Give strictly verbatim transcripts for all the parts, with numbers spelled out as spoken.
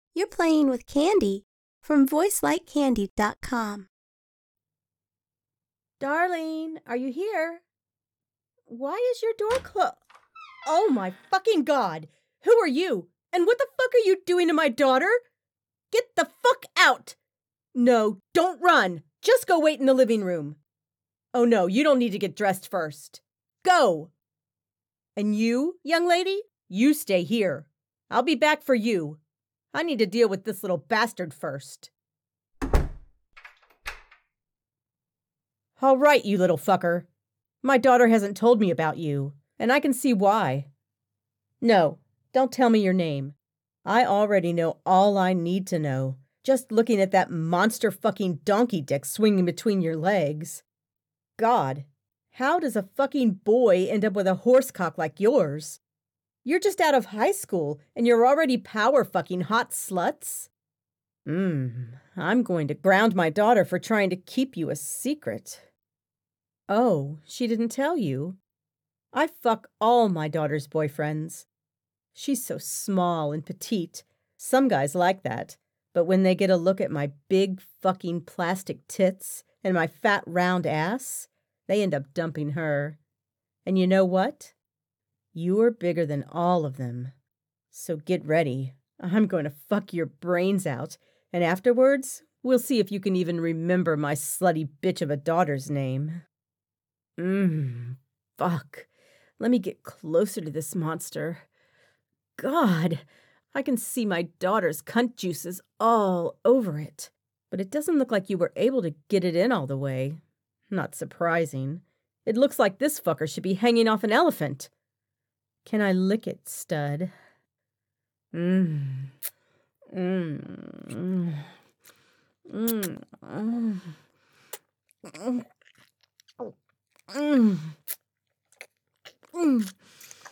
You're playing with Candy from voice like candy dot com. Darling, are you here? Why is your door closed? Oh my fucking God! Who are you? And what the fuck are you doing to my daughter? Get the fuck out! No, don't run! Just go wait in the living room. Oh no, you don't need to get dressed first. Go! And you, young lady, you stay here. I'll be back for you. I need to deal with this little bastard first. All right, you little fucker. My daughter hasn't told me about you, and I can see why. No, don't tell me your name. I already know all I need to know, just looking at that monster fucking donkey dick swinging between your legs. God, how does a fucking boy end up with a horse cock like yours? You're just out of high school, and you're already power fucking hot sluts? Mmm, I'm going to ground my daughter for trying to keep you a secret. Oh, she didn't tell you? I fuck all my daughter's boyfriends. She's so small and petite. Some guys like that. But when they get a look at my big fucking plastic tits and my fat round ass, they end up dumping her. And you know what? You're bigger than all of them. So get ready. I'm going to fuck your brains out. And afterwards, we'll see if you can even remember my slutty bitch of a daughter's name. Mmm, fuck. Let me get closer to this monster. God, I can see my daughter's cunt juices all over it. But it doesn't look like you were able to get it in all the way. Not surprising. It looks like this fucker should be hanging off an elephant. Can I lick it, stud? Mmm. Mmm. Mmm. Mmm. Mmm. Mmm. Mmm.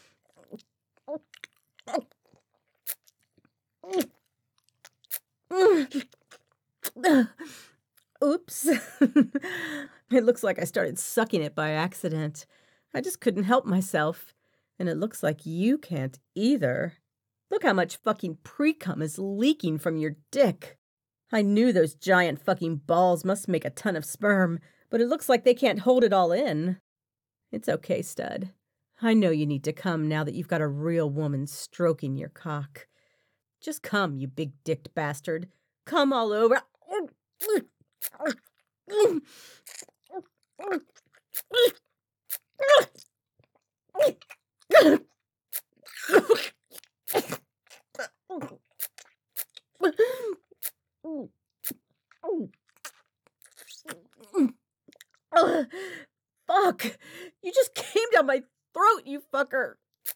Mm. Oops. It looks like I started sucking it by accident. I just couldn't help myself. And it looks like you can't either. Look how much fucking pre-cum is leaking from your dick. I knew those giant fucking balls must make a ton of sperm, but it looks like they can't hold it all in. It's okay, stud. I know you need to come now that you've got a real woman stroking your cock. Just come, you big-dicked bastard. Come all over. Fuck! You just came down my throat, you fucker!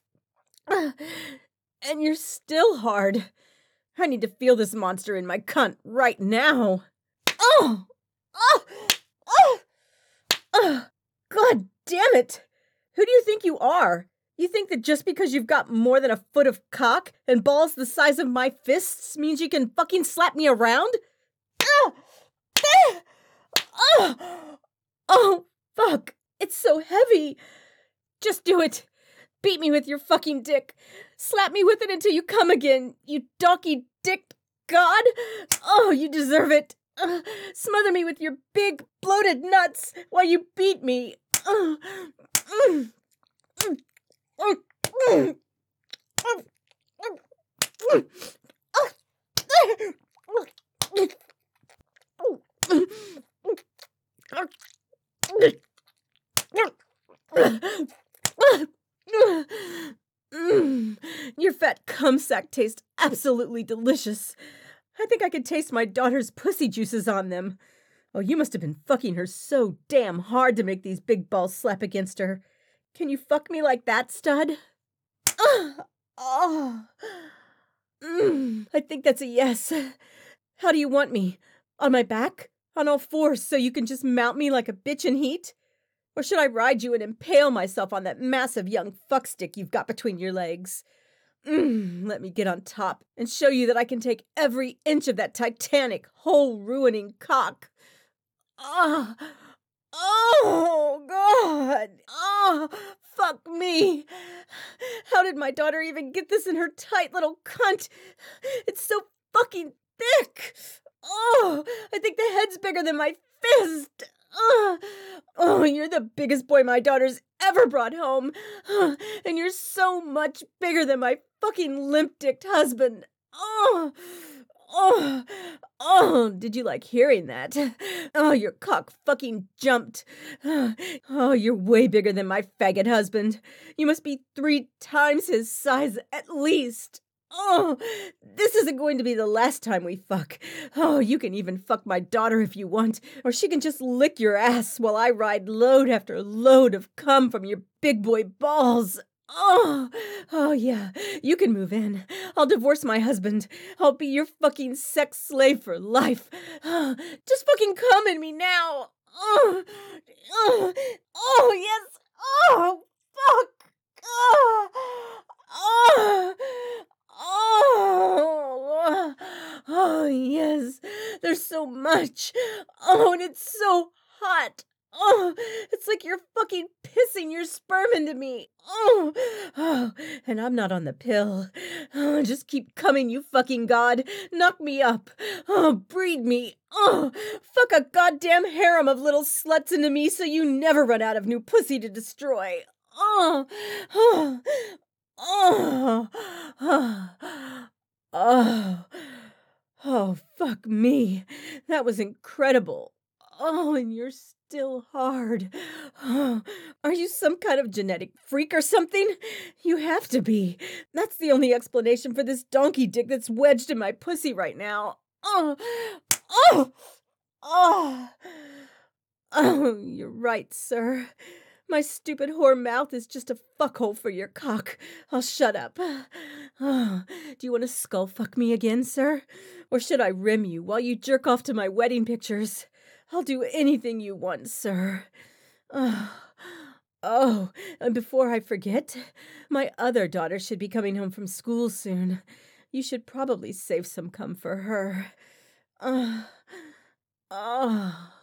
And you're still hard. I need to feel this monster in my cunt right now. Oh! Oh! Oh! Oh! God damn it! Who do you think you are? You think that just because you've got more than a foot of cock and balls the size of my fists means you can fucking slap me around? Ah! Ah! Oh! Oh, fuck. It's so heavy. Just do it. Beat me with your fucking dick. Slap me with it until you come again, you donkey-dicked god. Oh, you deserve it. Uh, smother me with your big, bloated nuts while you beat me. Uh, mm, mm, mm, mm, mm, your fat cum sack tastes absolutely delicious. I think I could taste my daughter's pussy juices on them. Oh, you must have been fucking her so damn hard to make these big balls slap against her. Can you fuck me like that, stud? Oh, oh. Mm, I think that's a yes. How do you want me? On my back? On all fours so you can just mount me like a bitch in heat? Or should I ride you and impale myself on that massive young fuckstick you've got between your legs? Mm, let me get on top and show you that I can take every inch of that titanic, hole-ruining cock. Ah, oh, God. Oh, fuck me. How did my daughter even get this in her tight little cunt? It's so fucking fucking thick. Oh, I think the head's bigger than my fist. Oh, oh, you're the biggest boy my daughter's ever brought home. And you're so much bigger than my fucking limp-dicked husband. Oh, oh, oh, did you like hearing that? Oh, your cock fucking jumped. Oh, you're way bigger than my faggot husband. You must be three times his size at least. Oh, this isn't going to be the last time we fuck. Oh, you can even fuck my daughter if you want, or she can just lick your ass while I ride load after load of cum from your big boy balls. Oh, oh yeah, you can move in. I'll divorce my husband. I'll be your fucking sex slave for life. Just fucking come in me now. Oh, oh, oh yes. Oh, fuck. Oh, oh. Oh, oh, yes, there's so much. Oh, and it's so hot. Oh, it's like you're fucking pissing your sperm into me. Oh, oh, and I'm not on the pill. Oh, just keep coming, you fucking god. Knock me up. Oh, breed me. Oh, fuck a goddamn harem of little sluts into me so you never run out of new pussy to destroy. Oh, oh. Oh, oh, oh, oh, fuck me. That was incredible. Oh, and you're still hard. Oh, are you some kind of genetic freak or something? You have to be. That's the only explanation for this donkey dick that's wedged in my pussy right now. Oh, oh, oh, oh, you're right, sir. My stupid whore mouth is just a fuckhole for your cock. I'll shut up. Oh, do you want to skull fuck me again, sir? Or should I rim you while you jerk off to my wedding pictures? I'll do anything you want, sir. Oh, oh, and before I forget, my other daughter should be coming home from school soon. You should probably save some cum for her. Oh, oh.